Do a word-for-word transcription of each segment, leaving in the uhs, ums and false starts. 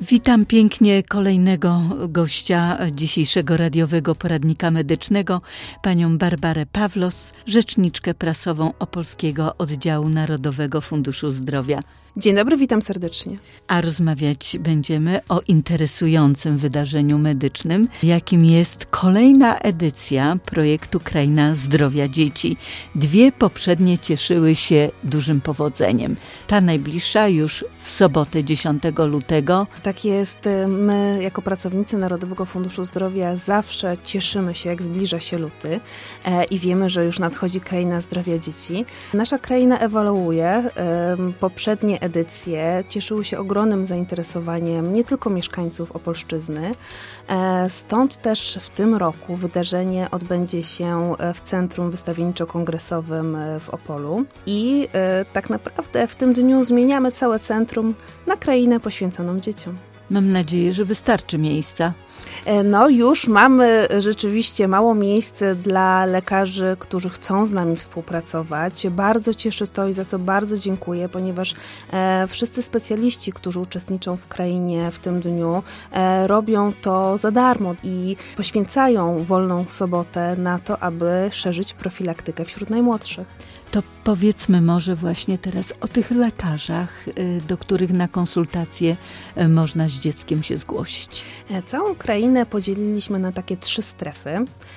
Witam pięknie kolejnego gościa dzisiejszego radiowego poradnika medycznego, panią Barbarę Pawlos, rzeczniczkę prasową Opolskiego Oddziału Narodowego Funduszu Zdrowia. Dzień dobry, witam serdecznie. A rozmawiać będziemy o interesującym wydarzeniu medycznym, jakim jest kolejna edycja projektu Kraina Zdrowia Dzieci. Dwie poprzednie cieszyły się dużym powodzeniem. Ta najbliższa już w sobotę dziesiątego lutego. Tak jest. My jako pracownicy Narodowego Funduszu Zdrowia zawsze cieszymy się, jak zbliża się luty e, i wiemy, że już nadchodzi Kraina Zdrowia Dzieci. Nasza kraina ewoluuje. E, poprzednie edycje cieszyły się ogromnym zainteresowaniem nie tylko mieszkańców Opolszczyzny. E, stąd też w tym roku wydarzenie odbędzie się w Centrum Wystawienniczo-Kongresowym w Opolu. I e, tak naprawdę w tym dniu zmieniamy całe centrum na krainę poświęconą dzieciom. Mam nadzieję, że wystarczy miejsca. No już mamy rzeczywiście mało miejsc dla lekarzy, którzy chcą z nami współpracować. Bardzo cieszy to i za co bardzo dziękuję, ponieważ e, wszyscy specjaliści, którzy uczestniczą w krainie w tym dniu, e, robią to za darmo i poświęcają wolną sobotę na to, aby szerzyć profilaktykę wśród najmłodszych. To powiedzmy może właśnie teraz o tych lekarzach, do których na konsultacje można z dzieckiem się zgłosić. Całą krainę podzieliliśmy na takie trzy strefy.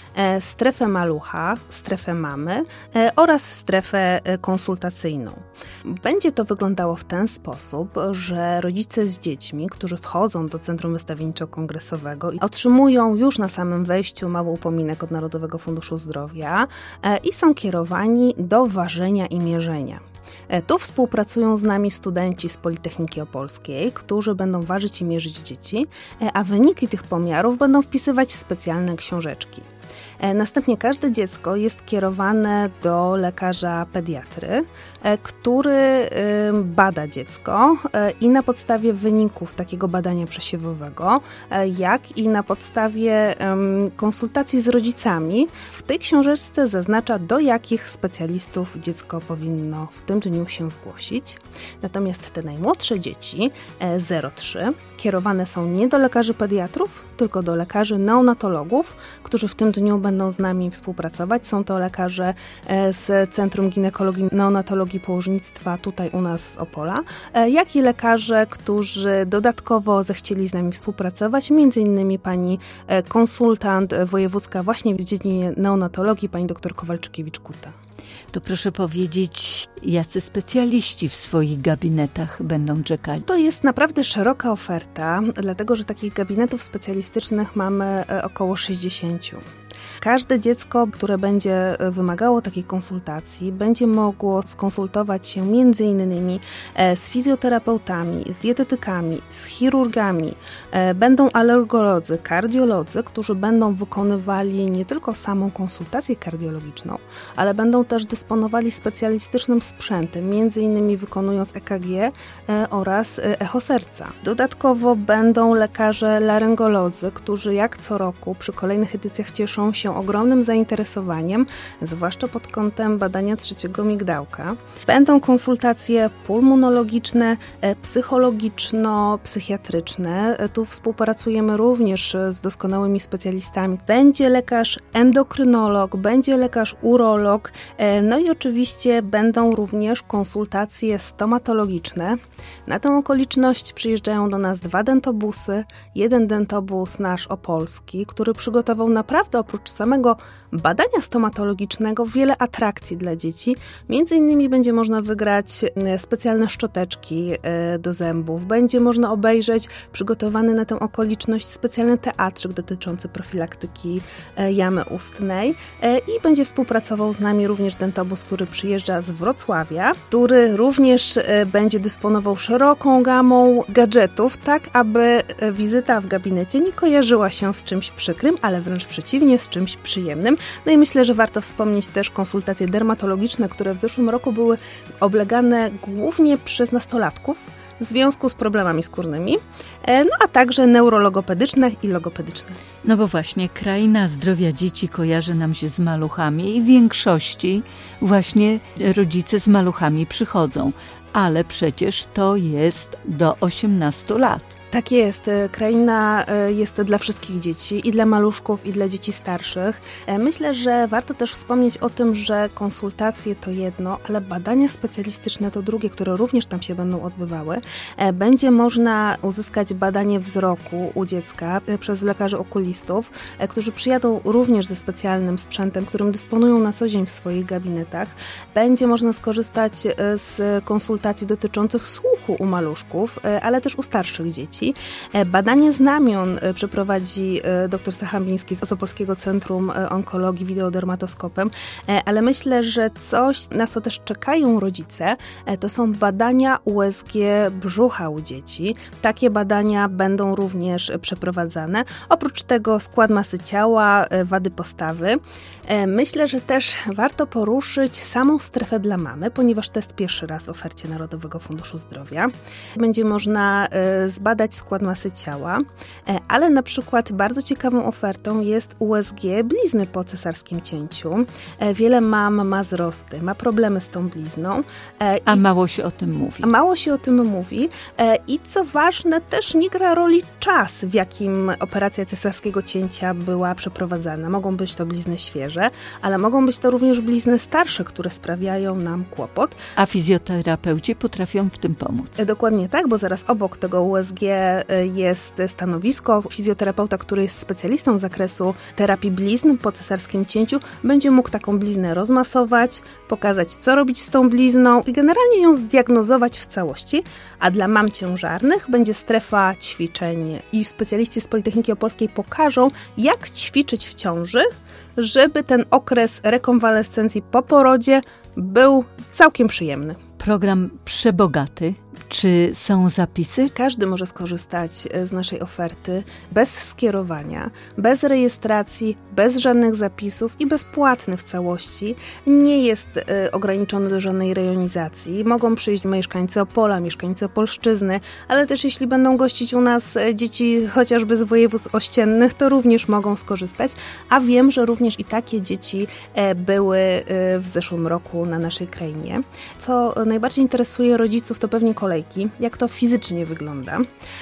Strefę malucha, strefę mamy oraz strefę konsultacyjną. Będzie to wyglądało w ten sposób, że rodzice z dziećmi, którzy wchodzą do Centrum Wystawienniczo-Kongresowego, otrzymują już na samym wejściu mały upominek od Narodowego Funduszu Zdrowia i są kierowani do ważenia i mierzenia. Tu współpracują z nami studenci z Politechniki Opolskiej, którzy będą ważyć i mierzyć dzieci, a wyniki tych pomiarów będą wpisywać w specjalne książeczki. Następnie każde dziecko jest kierowane do lekarza pediatry, który bada dziecko i na podstawie wyników takiego badania przesiewowego, jak i na podstawie konsultacji z rodzicami, w tej książeczce zaznacza, do jakich specjalistów dziecko powinno w tym dniu się zgłosić. Natomiast te najmłodsze dzieci, zero trzy, kierowane są nie do lekarzy pediatrów, tylko do lekarzy neonatologów, którzy w tym dniu będą z nami współpracować. Są to lekarze z Centrum Ginekologii, Neonatologii i Położnictwa tutaj u nas z Opola, jak i lekarze, którzy dodatkowo zechcieli z nami współpracować, między innymi pani konsultant wojewódzka właśnie w dziedzinie neonatologii, pani dr Kowalczykiewicz-Kuta. To proszę powiedzieć, jacy specjaliści w swoich gabinetach będą czekali? To jest naprawdę szeroka oferta, dlatego że takich gabinetów specjalistycznych mamy około sześćdziesiąt. Każde dziecko, które będzie wymagało takiej konsultacji, będzie mogło skonsultować się między innymi z fizjoterapeutami, z dietetykami, z chirurgami. Będą alergolodzy, kardiolodzy, którzy będą wykonywali nie tylko samą konsultację kardiologiczną, ale będą też dysponowali specjalistycznym sprzętem, między innymi wykonując E K G oraz echo serca. Dodatkowo będą lekarze laryngolodzy, którzy jak co roku przy kolejnych edycjach cieszą się ogromnym zainteresowaniem, zwłaszcza pod kątem badania trzeciego migdałka. Będą konsultacje pulmonologiczne, psychologiczno-psychiatryczne. Tu współpracujemy również z doskonałymi specjalistami. Będzie lekarz endokrynolog, będzie lekarz urolog, no i oczywiście będą również konsultacje stomatologiczne. Na tę okoliczność przyjeżdżają do nas dwa dentobusy. Jeden dentobus nasz opolski, który przygotował naprawdę oprócz samego badania stomatologicznego wiele atrakcji dla dzieci. Między innymi będzie można wygrać specjalne szczoteczki do zębów. Będzie można obejrzeć przygotowany na tę okoliczność specjalny teatrzyk dotyczący profilaktyki jamy ustnej i będzie współpracował z nami również dentobus, który przyjeżdża z Wrocławia, który również będzie dysponował szeroką gamą gadżetów, tak aby wizyta w gabinecie nie kojarzyła się z czymś przykrym, ale wręcz przeciwnie, z czymś przyjemnym. No i myślę, że warto wspomnieć też konsultacje dermatologiczne, które w zeszłym roku były oblegane głównie przez nastolatków w związku z problemami skórnymi, no a także neurologopedyczne i logopedyczne. No bo właśnie Kraina Zdrowia Dzieci kojarzy nam się z maluchami i w większości właśnie rodzice z maluchami przychodzą, ale przecież to jest do osiemnastu lat. Tak jest. Kraina jest dla wszystkich dzieci, i dla maluszków, i dla dzieci starszych. Myślę, że warto też wspomnieć o tym, że konsultacje to jedno, ale badania specjalistyczne to drugie, które również tam się będą odbywały. Będzie można uzyskać badanie wzroku u dziecka przez lekarzy okulistów, którzy przyjadą również ze specjalnym sprzętem, którym dysponują na co dzień w swoich gabinetach. Będzie można skorzystać z konsultacji dotyczących słuchu u maluszków, ale też u starszych dzieci. Badanie znamion przeprowadzi dr Sachambiński z Opolskiego Centrum Onkologii wideodermatoskopem, ale myślę, że coś, na co też czekają rodzice, to są badania U S G brzucha u dzieci. Takie badania będą również przeprowadzane. Oprócz tego skład masy ciała, wady postawy. Myślę, że też warto poruszyć samą strefę dla mamy, ponieważ to jest pierwszy raz w ofercie Narodowego Funduszu Zdrowia. Będzie można zbadać skład masy ciała, ale na przykład bardzo ciekawą ofertą jest U S G blizny po cesarskim cięciu. Wiele mam ma wzrosty, ma problemy z tą blizną. A mało się o tym mówi. A mało się o tym mówi i co ważne, też nie gra roli czas, w jakim operacja cesarskiego cięcia była przeprowadzana. Mogą być to blizny świeże, ale mogą być to również blizny starsze, które sprawiają nam kłopot. A fizjoterapeuci potrafią w tym pomóc. Dokładnie tak, bo zaraz obok tego U S G jest stanowisko. Fizjoterapeuta, który jest specjalistą z zakresu terapii blizn po cesarskim cięciu, będzie mógł taką bliznę rozmasować, pokazać, co robić z tą blizną i generalnie ją zdiagnozować w całości. A dla mam ciężarnych będzie strefa ćwiczeń i specjaliści z Politechniki Opolskiej pokażą, jak ćwiczyć w ciąży, żeby ten okres rekonwalescencji po porodzie był całkiem przyjemny. Program przebogaty. Czy są zapisy? Każdy może skorzystać z naszej oferty bez skierowania, bez rejestracji, bez żadnych zapisów i bezpłatny w całości. Nie jest y, ograniczony do żadnej rejonizacji. Mogą przyjść mieszkańcy Opola, mieszkańcy Opolszczyzny, ale też jeśli będą gościć u nas dzieci chociażby z województw ościennych, to również mogą skorzystać. A wiem, że również i takie dzieci e, były e, w zeszłym roku na naszej krainie. Co najbardziej interesuje rodziców, to pewnie kolejki. Jak to fizycznie wygląda.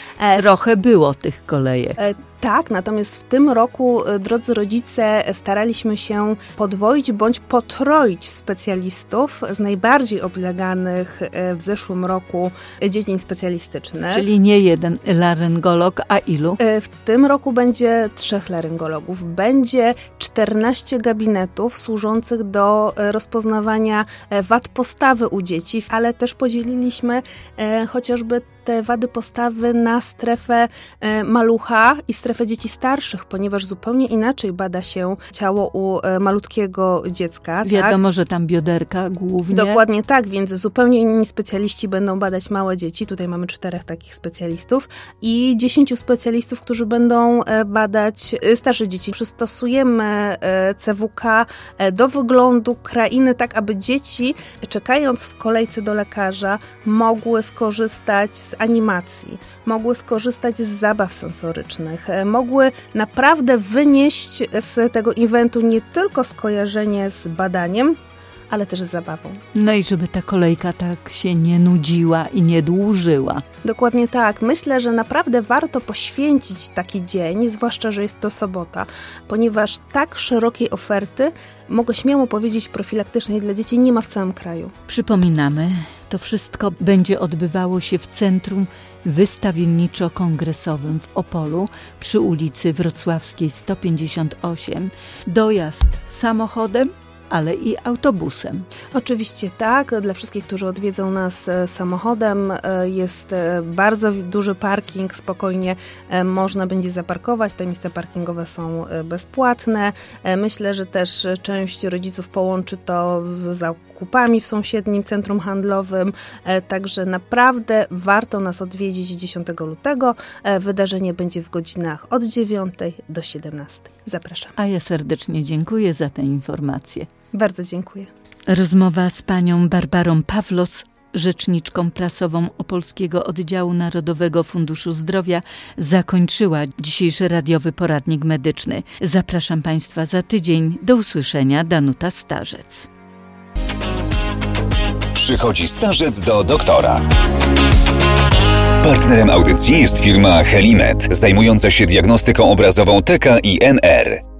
Trochę było tych kolejek. Tak, natomiast w tym roku, drodzy rodzice, staraliśmy się podwoić bądź potroić specjalistów z najbardziej obleganych w zeszłym roku dziedzin specjalistycznych. Czyli nie jeden laryngolog, a ilu? W tym roku będzie trzech laryngologów. Będzie czternaście gabinetów służących do rozpoznawania wad postawy u dzieci, ale też podzieliliśmy chociażby te wady postawy na strefę malucha i strefę dzieci starszych, ponieważ zupełnie inaczej bada się ciało u malutkiego dziecka. Wiadomo, tak? że tam bioderka głównie. Dokładnie tak, więc zupełnie inni specjaliści będą badać małe dzieci. Tutaj mamy czterech takich specjalistów i dziesięciu specjalistów, którzy będą badać starsze dzieci. Przystosujemy C W K do wyglądu krainy, tak aby dzieci, czekając w kolejce do lekarza, mogły skorzystać z animacji, mogły skorzystać z zabaw sensorycznych, mogły naprawdę wynieść z tego eventu nie tylko skojarzenie z badaniem, ale też z zabawą. No i żeby ta kolejka tak się nie nudziła i nie dłużyła. Dokładnie tak. Myślę, że naprawdę warto poświęcić taki dzień, zwłaszcza, że jest to sobota, ponieważ tak szerokiej oferty, mogę śmiało powiedzieć, profilaktycznej dla dzieci nie ma w całym kraju. Przypominamy, to wszystko będzie odbywało się w Centrum Wystawienniczo-Kongresowym w Opolu przy ulicy Wrocławskiej sto pięćdziesiąt osiem. Dojazd samochodem, ale i autobusem. Oczywiście tak. Dla wszystkich, którzy odwiedzą nas samochodem, jest bardzo duży parking, spokojnie można będzie zaparkować. Te miejsca parkingowe są bezpłatne. Myślę, że też część rodziców połączy to z zakupami w sąsiednim centrum handlowym, także naprawdę warto nas odwiedzić dziesiątego lutego. Wydarzenie będzie w godzinach od dziewiątej do siedemnastej. Zapraszam. A ja serdecznie dziękuję za tę informację. Bardzo dziękuję. Rozmowa z panią Barbarą Pawlos, rzeczniczką prasową Opolskiego Oddziału Narodowego Funduszu Zdrowia, zakończyła dzisiejszy radiowy poradnik medyczny. Zapraszam państwa za tydzień. Do usłyszenia. Danuta Starzec. Przychodzi starzec do doktora. Partnerem audycji jest firma Helimed, zajmująca się diagnostyką obrazową T K i N R.